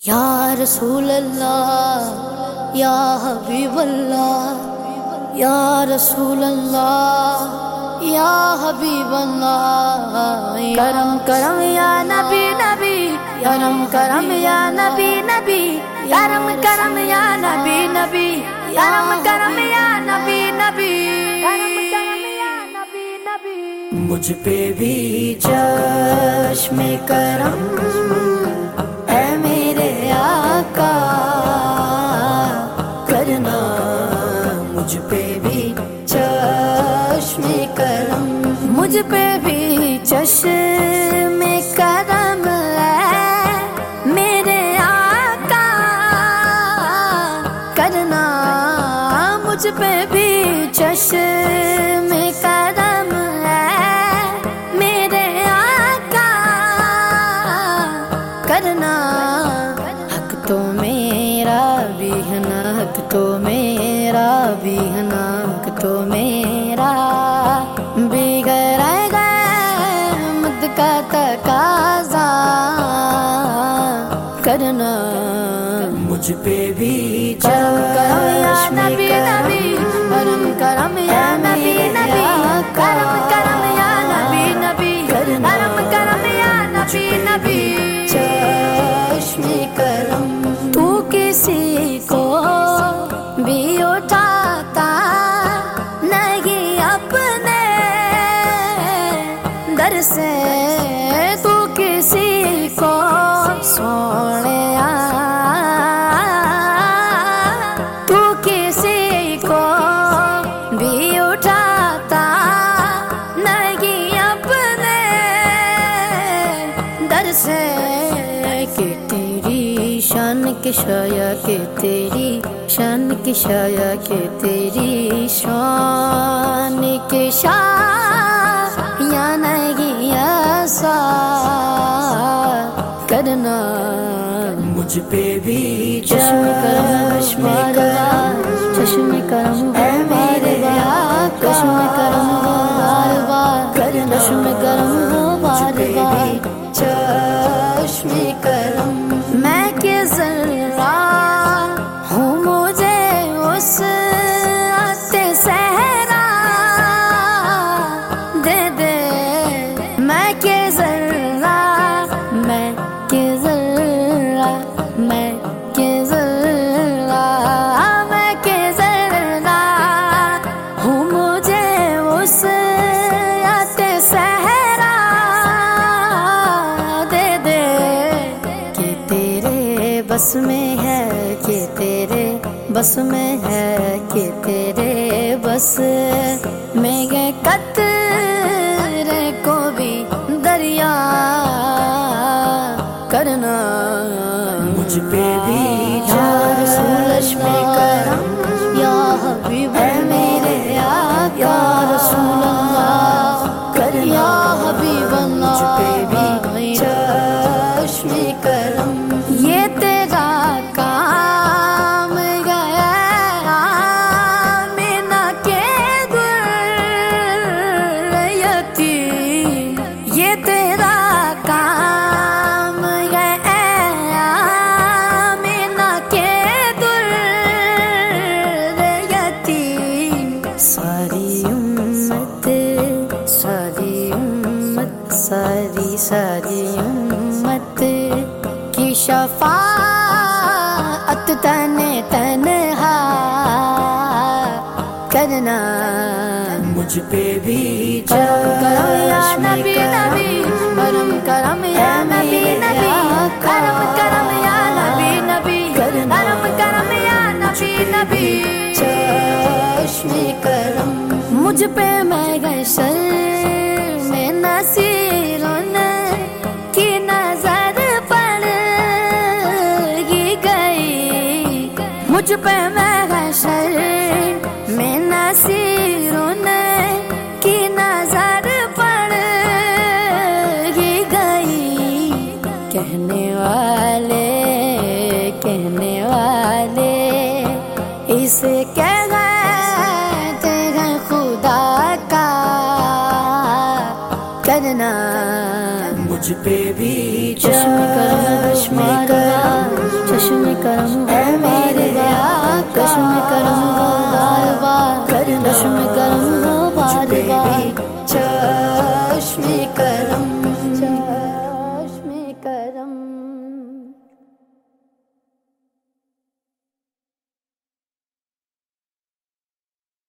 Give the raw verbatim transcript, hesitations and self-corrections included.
یا رسول اللہ یا حبیب اللہ یا رسول اللہ یا حبیب اللہ، کرم کرم یا نبی نبی، کرم کرم یا نبی نبی، کرم کرم یا نبی نبی، کرم کرم یا نبی نبی، مجھ پہ بھی چشم کرم اے میرے آقا کرنا، مجھ پہ بھی چشم کرم، مجھ پہ بھی چشم کرم ہے میرے آقا کرنا، مجھ پہ بھی چشم کرم ہے میرے آقا کرنا، حق تو میرا بھی ہے نا، حق تو میرا بھی ہے نا، حق تو میرا بھی غیر مد کا تقاضا کرنا، مجھ پہ بھی چشم نبی نبی، کرم کرم یا نبی نبی، کرم کرم یا نبی نبی، کرم کرم یا نبی نبی، چشم کرم تو کسی کو بھی اٹھاتا نہیں اپنے در سے، تو کسی کو سونے تو کسی کو بھی اٹھاتا نہیں اپنے در سے، کہ تیری شان کی شایا، کہ تیری شان کی شایا، کہ تیری شان کی شایا یا نہیں ایسا کرنا، مجھ پہ بھی چشم کرم، چشم کرم اے میرے آقا، چشم کرم بار بار کرنا، چشم کرم بار بار، چشم کرم میں کہ ذرا ہوں مجھے اس آتے صحرا دے دے، میں کہ ذرا میں کہ ذرا میں کہ ذرا میں کہ ذرا ہوں مجھے اس آتے صحرا دے دے، کہ تیرے بس میں ہے، کہ تیرے بس میں ہے، کہ تیرے بس میں گئے قطرے کو بھی دریا کرنا، مجھ پہ بھی چشم کرم یا حبیب میرے آقا، یا رسول اللہ کرنا، یا حبیب اللہ، مجھ پہ بھی چشم کرم، یہ تیرا کام گیا آمینہ کے یتیم، یہ تیرا کام گیا آمینہ کے یتیم، ساری امت ساری امت ساری ساری امت کی شفاعت تن تنہا کرنا، مجھ پہ بھی چشم کرم، کرم کرم یا نبی نبی، کرم کرم یا نبی نبی، کرم کرم یا نبی نبی، چشم کرم مجھ پہ میں گشر میں نصیرن کی نظر پڑ گئی، مجھ پہ میں گشر میں نصیرن کی نظر پڑ گئی، کہنے والے کہنے والے اسے کہتے ہیں خدا کا کرنا، مجھ پہ بھی چشم کرم، چشم کرم کرم ہو بار بار، کش میں کرم ہو بار بار، کش میں کرم ہو بار بار۔